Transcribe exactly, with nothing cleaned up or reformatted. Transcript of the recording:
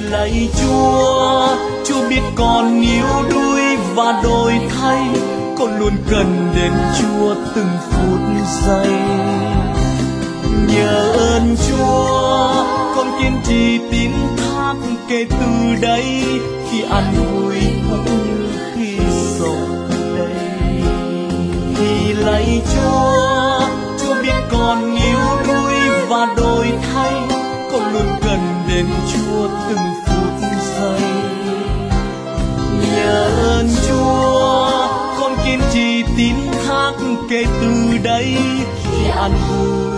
lạy Chúa, Chúa biết con yếu đuối và đổi thay, con luôn cần đến Chúa từng phút giây. Nhờ ơn Chúa, con kiên trì tín thác kể từ đây, khi an vui cũng như khi sầu đây. Vì lạy Chúa, Chúa biết con yếu đuối và đổi thay, con luôn cần đến Chúa từng phút giây. Nhờ ơn Chúa, con kiên trì tín thác kể từ đây, khi an vui